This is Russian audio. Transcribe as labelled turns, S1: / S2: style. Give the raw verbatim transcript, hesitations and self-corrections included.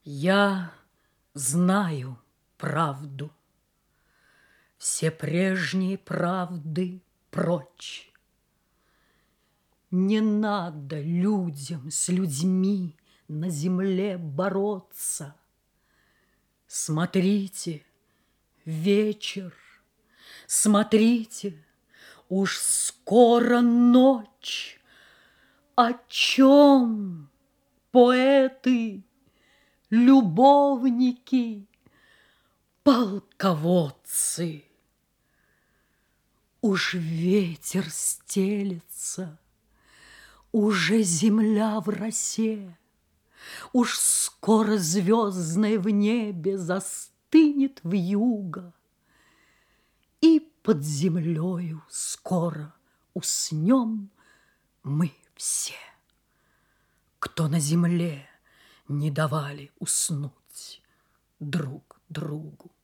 S1: Я знаю правду, все прежние правды прочь. Не надо людям с людьми на земле бороться. Смотрите, вечер, смотрите, уж скоро ночь. О чем поэты, любовники, полководцы? Уж ветер стелется, уже земля в росе, уж скоро звездное в небе застынет вьюга, и под землею скоро уснем мы все, кто на земле не давали уснуть друг другу.